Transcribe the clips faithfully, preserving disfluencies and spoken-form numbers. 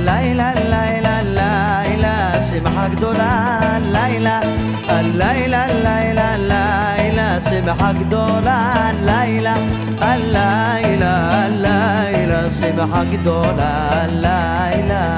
הלילה, לילה, לילה, שמחה גדולה, לילה, הלילה, לילה, לילה, שמחה גדולה, לילה, הלילה, הלילה, שמחה גדולה, לילה.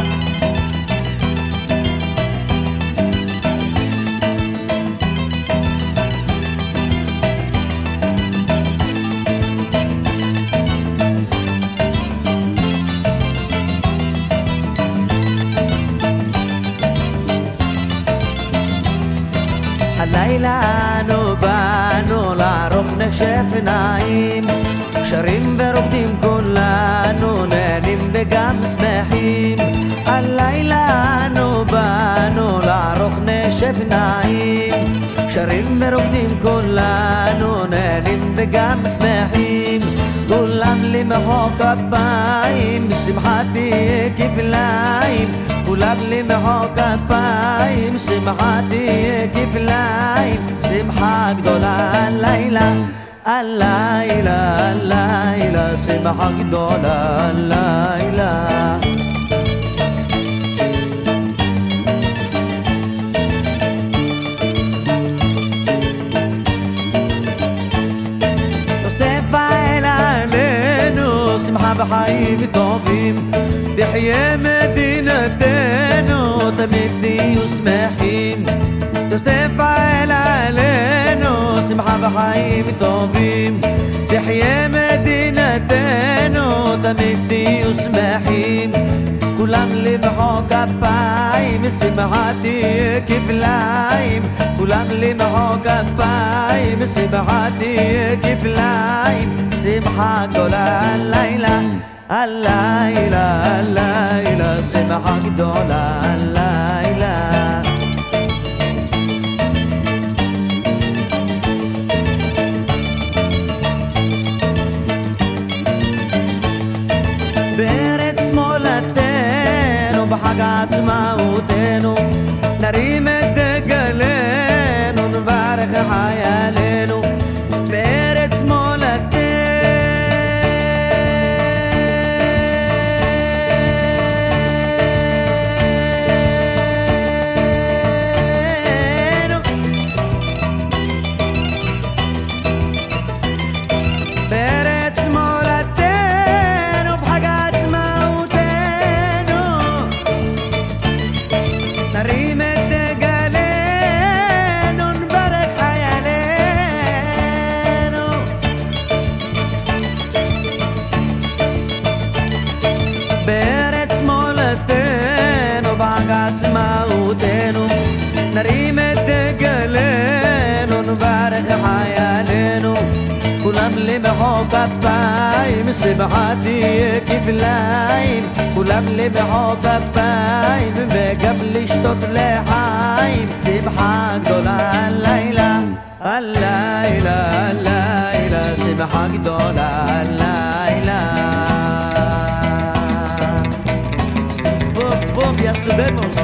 הלילה אנו באנו לערוך נשף עיניים, שרים ורוקדים כולנו, נהנים וגם שמחים. הלילה אנו באנו לערוך נשף עיניים, שרים ורוקדים כולנו, נהנים וגם שמחים. כולם למחוא כפיים, שמחת תהיה כפליים. כולם למחוא כפיים, שמחה תהיה כפליים. שמחה גדולה הלילה, הלילה, הלילה, שמחה גדולה הלילה. תוספה אל עלינו שמחה וחיים טובים, תחיה מדינתנו, תמיד תהיו שמחים. תוספה אל עלינו שמחה וחיים טובים, תחיה מדינתנו, תמיד תהיו שמחים. כולם למחוא כפיים, שמחה תהיה כפליים. כולם למחוא כפיים, שמחה תהיה כפליים. שמחה גדולה הלילה, הלילה, הלילה, שמחה גדולה הלילה. בארץ מולדתנו, בחג עצמאותנו, נרים את דגלנו, נברך חיילינו. בארץ מולדתנו, בארץ מולדתנו, בחג עצמאותנו, נרים את דגלנו, נברך חיילינו. בארץ מולדתנו, בחג עצמאותנו, נרים את דגלנו, נברך חיילינו. כולם למחוא כפיים, שמחה תהיה כפליים. כולם למחוא כפיים, וגם לשתות לחיים. שמחה גדולה הלילה, הלילה, הלילה, שמחה גדולה הלילה. בוב בוב יא סבבוס